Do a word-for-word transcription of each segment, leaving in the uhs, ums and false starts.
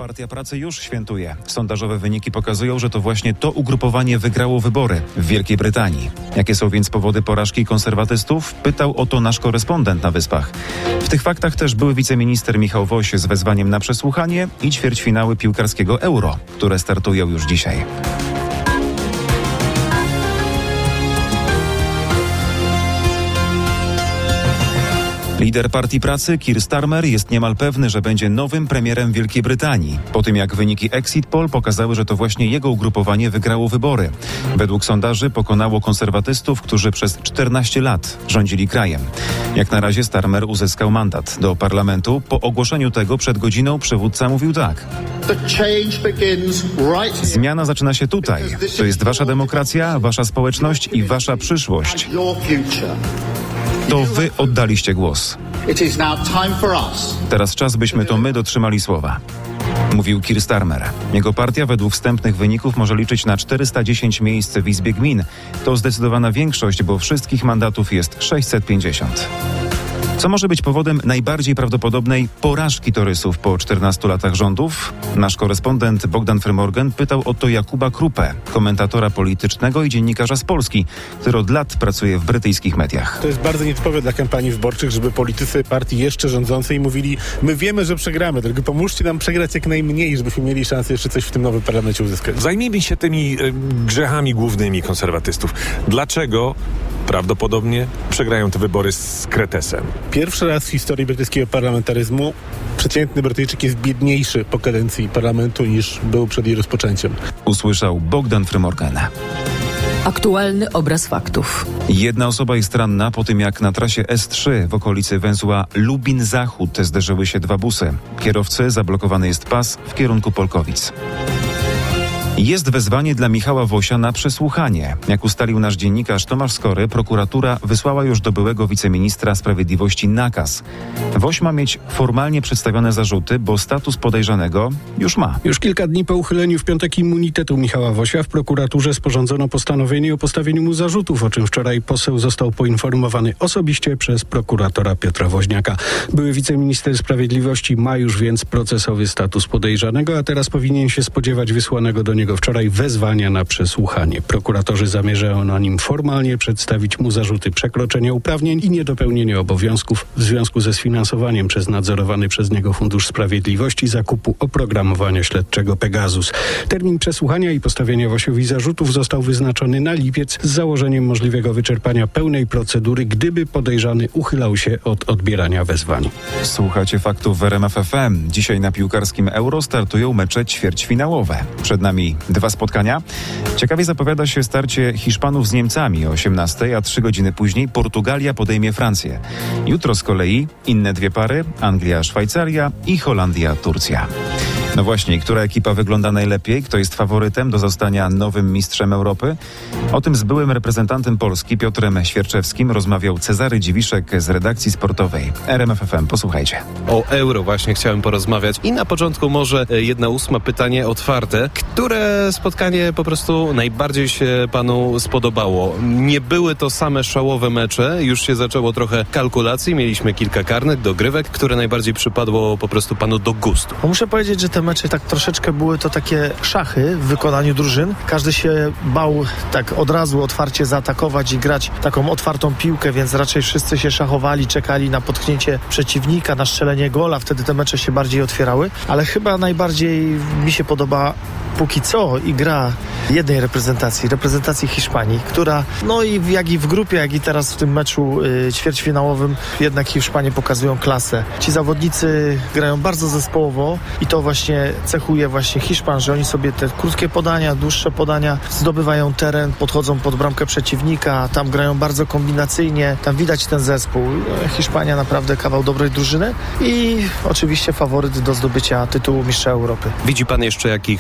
Partia Pracy już świętuje. Sondażowe wyniki pokazują, że to właśnie to ugrupowanie wygrało wybory w Wielkiej Brytanii. Jakie są więc powody porażki konserwatystów? Pytał o to nasz korespondent na Wyspach. W tych faktach też były wiceminister Michał Woś z wezwaniem na przesłuchanie i ćwierćfinały piłkarskiego Euro, które startują już dzisiaj. Lider Partii Pracy Keir Starmer jest niemal pewny, że będzie nowym premierem Wielkiej Brytanii, po tym jak wyniki Exit Poll pokazały, że to właśnie jego ugrupowanie wygrało wybory. Według sondaży pokonało konserwatystów, którzy przez czternaście lat rządzili krajem. Jak na razie Starmer uzyskał mandat do parlamentu. Po ogłoszeniu tego przed godziną przywódca mówił tak. Zmiana zaczyna się tutaj. To jest wasza demokracja, wasza społeczność i wasza przyszłość. To wy oddaliście głos. Teraz czas, byśmy to my dotrzymali słowa. Mówił Keir Starmer. Jego partia według wstępnych wyników może liczyć na czterysta dziesięć miejsc w Izbie Gmin. To zdecydowana większość, bo wszystkich mandatów jest sześćset pięćdziesiąt. Co może być powodem najbardziej prawdopodobnej porażki torysów po czternastu latach rządów? Nasz korespondent Bogdan Frymorgan pytał o to Jakuba Krupę, komentatora politycznego i dziennikarza z Polski, który od lat pracuje w brytyjskich mediach. To jest bardzo nietypowe dla kampanii wyborczych, żeby politycy partii jeszcze rządzącej mówili: my wiemy, że przegramy, tylko pomóżcie nam przegrać jak najmniej, żebyśmy mieli szansę jeszcze coś w tym nowym parlamencie uzyskać. Zajmijmy się tymi y, grzechami głównymi konserwatystów. Dlaczego prawdopodobnie przegrają te wybory z kretesem? Pierwszy raz w historii brytyjskiego parlamentaryzmu przeciętny Brytyjczyk jest biedniejszy po kadencji parlamentu niż był przed jej rozpoczęciem. Usłyszał Bogdan Frymorgan. Aktualny obraz faktów. Jedna osoba jest ranna po tym, jak na trasie S trzy w okolicy węzła Lubin-Zachód zderzyły się dwa busy. Kierowcy zablokowany jest pas w kierunku Polkowic. Jest wezwanie dla Michała Wosia na przesłuchanie. Jak ustalił nasz dziennikarz Tomasz Skory, prokuratura wysłała już do byłego wiceministra sprawiedliwości nakaz. Woś ma mieć formalnie przedstawione zarzuty, bo status podejrzanego już ma. Już kilka dni po uchyleniu w piątek immunitetu Michała Wosia w prokuraturze sporządzono postanowienie o postawieniu mu zarzutów, o czym wczoraj poseł został poinformowany osobiście przez prokuratora Piotra Woźniaka. Były wiceminister sprawiedliwości ma już więc procesowy status podejrzanego, a teraz powinien się spodziewać wysłanego do niego wczoraj wezwania na przesłuchanie. Prokuratorzy zamierzają na nim formalnie przedstawić mu zarzuty przekroczenia uprawnień i niedopełnienia obowiązków w związku ze sfinansowaniem przez nadzorowany przez niego Fundusz Sprawiedliwości zakupu oprogramowania śledczego Pegasus. Termin przesłuchania i postawienia Wosiowi zarzutów został wyznaczony na lipiec z założeniem możliwego wyczerpania pełnej procedury, gdyby podejrzany uchylał się od odbierania wezwań. Słuchacie faktów w R M F F M. Dzisiaj na piłkarskim Euro startują mecze ćwierćfinałowe. Przed nami dwa spotkania. Ciekawie zapowiada się starcie Hiszpanów z Niemcami o osiemnastej, a trzy godziny później Portugalia podejmie Francję. Jutro z kolei inne dwie pary: Anglia-Szwajcaria i Holandia-Turcja. No właśnie, która ekipa wygląda najlepiej? Kto jest faworytem do zostania nowym mistrzem Europy? O tym z byłym reprezentantem Polski Piotrem Świerczewskim rozmawiał Cezary Dziwiszek z redakcji sportowej R M F F M. Posłuchajcie. O Euro właśnie chciałem porozmawiać i na początku może jedna ósma pytanie otwarte. Które spotkanie po prostu najbardziej się panu spodobało? Nie były to same szałowe mecze, już się zaczęło trochę kalkulacji, mieliśmy kilka karnych, dogrywek. Które najbardziej przypadło po prostu panu do gustu? No muszę powiedzieć, że te mecze tak troszeczkę były to takie szachy w wykonaniu drużyn. Każdy się bał tak od razu otwarcie zaatakować i grać taką otwartą piłkę, więc raczej wszyscy się szachowali, czekali na potknięcie przeciwnika, na strzelenie gola. Wtedy te mecze się bardziej otwierały, ale chyba najbardziej mi się podoba póki co i gra jednej reprezentacji, reprezentacji Hiszpanii, która no i jak i w grupie, jak i teraz w tym meczu y, ćwierćfinałowym jednak Hiszpanie pokazują klasę. Ci zawodnicy grają bardzo zespołowo i to właśnie cechuje właśnie Hiszpan, że oni sobie te krótkie podania, dłuższe podania zdobywają teren, podchodzą pod bramkę przeciwnika, tam grają bardzo kombinacyjnie, tam widać ten zespół. Hiszpania naprawdę kawał dobrej drużyny i oczywiście faworyt do zdobycia tytułu mistrza Europy. Widzi pan jeszcze jakichś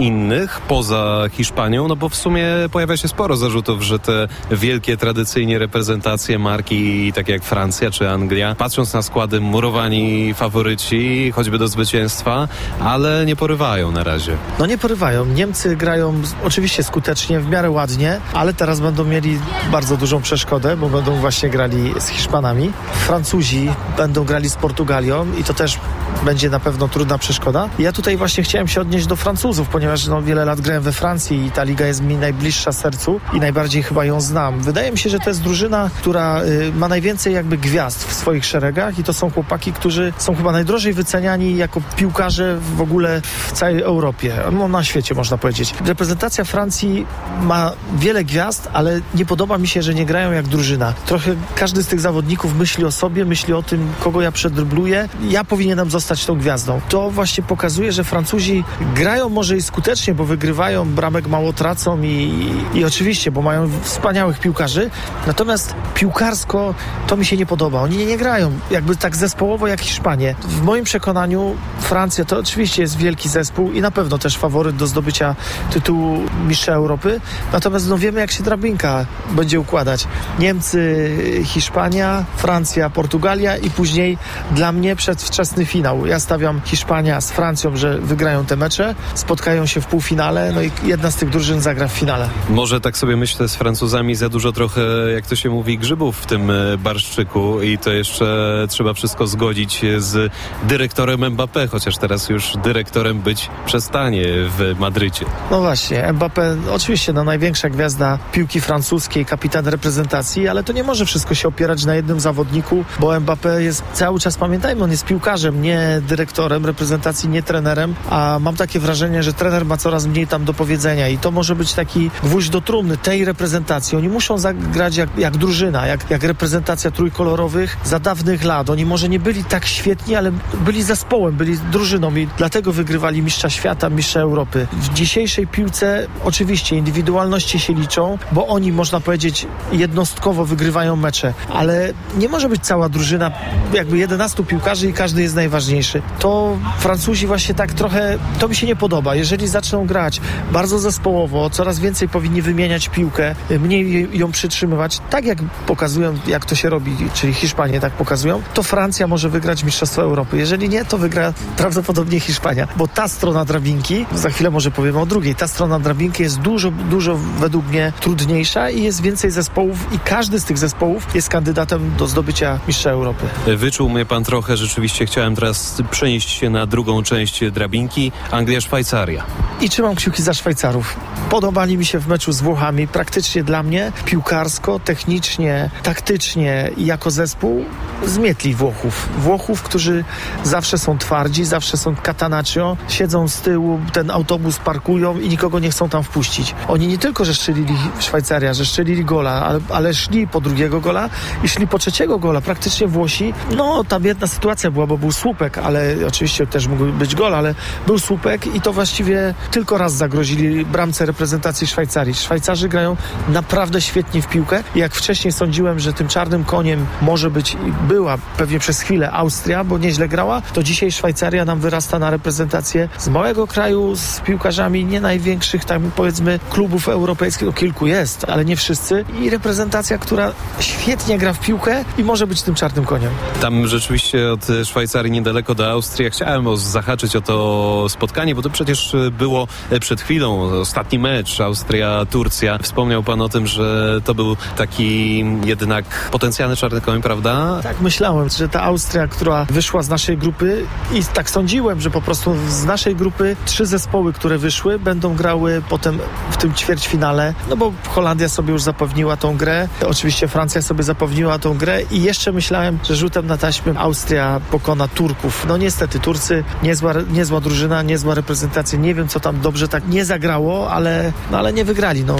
innych poza Hiszpanią? No bo w sumie pojawia się sporo zarzutów, że te wielkie tradycyjnie reprezentacje marki takie jak Francja czy Anglia, patrząc na składy, murowani faworyci, choćby do zwycięstwa, ale nie porywają na razie. No nie porywają. Niemcy grają oczywiście skutecznie, w miarę ładnie, ale teraz będą mieli bardzo dużą przeszkodę, bo będą właśnie grali z Hiszpanami. Francuzi będą grali z Portugalią i to też będzie na pewno trudna przeszkoda. Ja tutaj właśnie chciałem się odnieść do Francuzów, ponieważ no, wiele lat grałem we Francji i ta liga jest mi najbliższa sercu i najbardziej chyba ją znam. Wydaje mi się, że to jest drużyna, która y, ma najwięcej jakby gwiazd w swoich szeregach i to są chłopaki, którzy są chyba najdrożej wyceniani jako piłkarze w ogóle w całej Europie, no na świecie można powiedzieć. Reprezentacja Francji ma wiele gwiazd, ale nie podoba mi się, że nie grają jak drużyna. Trochę każdy z tych zawodników myśli o sobie, myśli o tym, kogo ja przedrybluję. Ja powinienem zostać tą gwiazdą. To właśnie pokazuje, że Francuzi grają może i skutecznie, bo wygrywają, bramek mało tracą i, i oczywiście, bo mają wspaniałych piłkarzy. Natomiast piłkarsko to mi się nie podoba. Oni nie, nie grają jakby tak zespołowo jak Hiszpanie. W moim przekonaniu Francja to oczywiście jest wielki zespół i na pewno też faworyt do zdobycia tytułu mistrza Europy. Natomiast no wiemy, jak się drabinka będzie układać. Niemcy, Hiszpania, Francja, Portugalia i później dla mnie przedwczesny finał. Ja stawiam Hiszpania z Francją, że wygrają te mecze, spotkają się w półfinale, no i jedna z tych drużyn zagra w finale. Może tak sobie myślę, z Francuzami za dużo trochę, jak to się mówi, grzybów w tym barszczyku i to jeszcze trzeba wszystko zgodzić z dyrektorem Mbappé, chociaż teraz już dyrektorem być przestanie w Madrycie. No właśnie, Mbappé oczywiście no, największa gwiazda piłki francuskiej, kapitan reprezentacji, ale to nie może wszystko się opierać na jednym zawodniku, bo Mbappé jest cały czas, pamiętajmy, on jest piłkarzem, nie dyrektorem reprezentacji, nie trenerem, a mam takie wrażenie, że trener ma coraz mniej tam do powiedzenia i to może być taki gwóźdź do trumny tej reprezentacji. Oni muszą zagrać jak, jak drużyna, jak, jak reprezentacja trójkolorowych za dawnych lat. Oni może nie byli tak świetni, ale byli zespołem, byli drużyną i dlatego wygrywali mistrza świata, mistrza Europy. W dzisiejszej piłce oczywiście indywidualności się liczą, bo oni, można powiedzieć, jednostkowo wygrywają mecze, ale nie może być cała drużyna, jakby jedenastu piłkarzy i każdy jest najważniejszy. To Francuzi właśnie tak trochę, to mi się nie podoba. Jeżeli zaczną grać bardzo zespołowo, coraz więcej powinni wymieniać piłkę, mniej ją przytrzymywać, tak jak pokazują, jak to się robi, czyli Hiszpanie tak pokazują, to Francja może wygrać Mistrzostwo Europy. Jeżeli nie, to wygra prawdopodobnie Hiszpania, bo ta strona drabinki, za chwilę może powiemy o drugiej, ta strona drabinki jest dużo, dużo według mnie trudniejsza i jest więcej zespołów i każdy z tych zespołów jest kandydatem do zdobycia mistrza Europy. Wyczuł mnie pan trochę, rzeczywiście chciałem teraz przenieść się na drugą część drabinki, Anglia-Szwajcaria. I trzymam kciuki za Szwajcarów. Podobali mi się w meczu z Włochami, praktycznie dla mnie piłkarsko, technicznie, taktycznie i jako zespół zmietli Włochów. Włochów, którzy zawsze są twardzi, zawsze są catenaccio, siedzą z tyłu, ten autobus parkują i nikogo nie chcą tam wpuścić. Oni nie tylko, że strzelili Szwajcaria, że strzelili gola, ale, ale szli po drugiego gola i szli po trzeciego gola. Praktycznie Włosi, no tam jedna sytuacja była, bo był słupek, ale oczywiście też mógł być gol, ale był słupek i to właściwie tylko raz zagrozili bramce reprezentacji Szwajcarii. Szwajcarzy grają naprawdę świetnie w piłkę. Jak wcześniej sądziłem, że tym czarnym koniem może być, była pewnie przez chwilę Austria, bo nieźle grała, to dzisiaj Szwajcaria nam wyrasta na reprezentację z małego kraju, z piłkarzami nie największych, tam powiedzmy klubów europejskich, no kilku jest, ale nie wszyscy i reprezentacja, która świetnie gra w piłkę i może być tym czarnym koniem. Tam rzeczywiście od Szwajcarii niedaleko do Austrii. Ja chciałem zahaczyć o to spotkanie, bo to przecież było przed chwilą ostatni mecz Austria-Turcja. Wspomniał pan o tym, że to był taki jednak potencjalny czarny koń, prawda? Tak myślałem, że ta Austria, która wyszła z naszej grupy i tak sądziłem, że po prostu z naszej grupy trzy zespoły, które wyszły, będą grały potem w tym ćwierćfinale, no bo Holandia sobie już zapewniła tą grę, oczywiście Francja sobie zapewniła tą grę i jeszcze myślałem, że rzutem na taśmę Austria pokona Turków. No niestety Turcy, niezła, niezła drużyna, niezła reprezentacja, nie wiem co tam dobrze tak nie zagrało, ale, no, ale nie wygrali. No,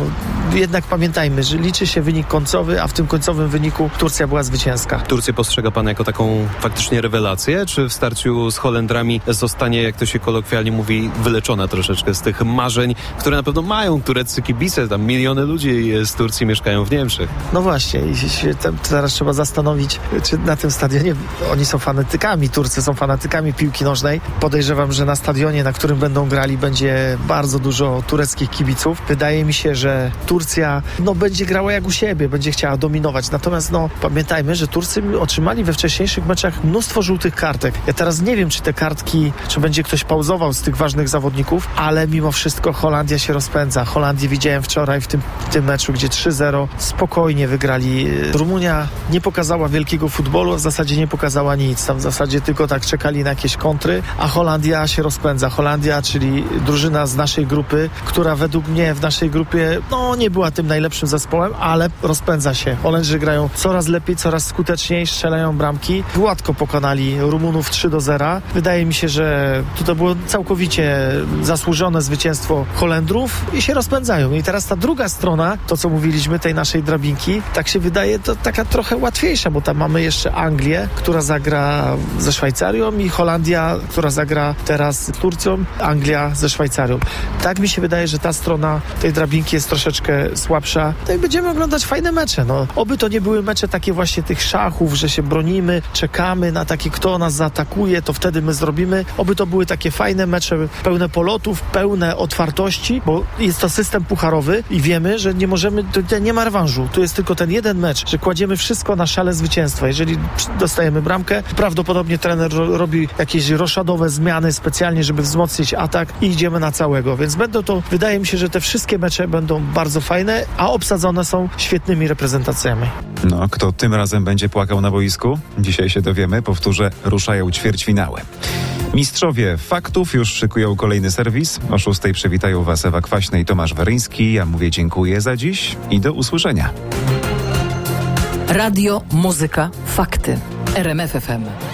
jednak pamiętajmy, że liczy się wynik końcowy, a w tym końcowym wyniku Turcja była zwycięska. Turcję postrzega pan jako taką faktycznie rewelację, czy w starciu z Holendrami zostanie, jak to się kolokwialnie mówi, wyleczona troszeczkę z tych marzeń, które na pewno mają tureccy kibice, tam miliony ludzi z Turcji mieszkają w Niemczech. No właśnie i się teraz trzeba zastanowić, czy na tym stadionie oni są fanatykami, Turcy są fanatykami piłki nożnej. Podejrzewam, że na stadionie, na którym będą grali, będzie bardzo dużo tureckich kibiców. Wydaje mi się, że Turcja no, będzie grała jak u siebie, będzie chciała dominować. Natomiast no, pamiętajmy, że Turcy otrzymali we wcześniejszych meczach mnóstwo żółtych kartek. Ja teraz nie wiem, czy te kartki, czy będzie ktoś pauzował z tych ważnych zawodników, ale mimo wszystko Holandia się rozpędza. Holandię widziałem wczoraj w tym, w tym meczu, gdzie trzy zero spokojnie wygrali. Rumunia nie pokazała wielkiego futbolu, a w zasadzie nie pokazała nic. Tam w zasadzie tylko tak czekali na jakieś kontry, a Holandia się rozpędza. Holandia, czyli drużyna z naszej grupy, która według mnie w naszej grupie no nie była tym najlepszym zespołem, ale rozpędza się. Holendrzy grają coraz lepiej, coraz skuteczniej, strzelają bramki. Gładko pokonali Rumunów trzy do zera. Wydaje mi się, że to było całkowicie zasłużone zwycięstwo Holendrów i się rozpędzają. I teraz ta druga strona, to co mówiliśmy, tej naszej drabinki, tak się wydaje, to taka trochę łatwiejsza, bo tam mamy jeszcze Anglię, która zagra ze Szwajcarią i Holandia, która zagra teraz z Turcją, Anglia ze Szwajcarią. Tak mi się wydaje, że ta strona tej drabinki jest troszeczkę słabsza. No i będziemy oglądać fajne mecze. No, oby to nie były mecze takie właśnie tych szachów, że się bronimy, czekamy na takie, kto nas zaatakuje, to wtedy my zrobimy. Oby to były takie fajne mecze, pełne polotów, pełne otwartości, bo jest to system pucharowy i wiemy, że nie możemy, to nie ma rewanżu. Tu jest tylko ten jeden mecz, że kładziemy wszystko na szale zwycięstwa. Jeżeli dostajemy bramkę, prawdopodobnie trener ro- robi jakieś roszadowe zmiany specjalnie, żeby wzmocnić atak i idziemy na całego. Więc będą to, wydaje mi się, że te wszystkie mecze będą bardzo fajne, a obsadzone są świetnymi reprezentacjami. No, kto tym razem będzie płakał na boisku? Dzisiaj się dowiemy. Powtórzę, ruszają ćwierćfinały. Mistrzowie faktów już szykują kolejny serwis. O szóstej przywitają Was Ewa Kwaśna i Tomasz Weryński. Ja mówię dziękuję za dziś i do usłyszenia. Radio, muzyka, fakty. R M F F M.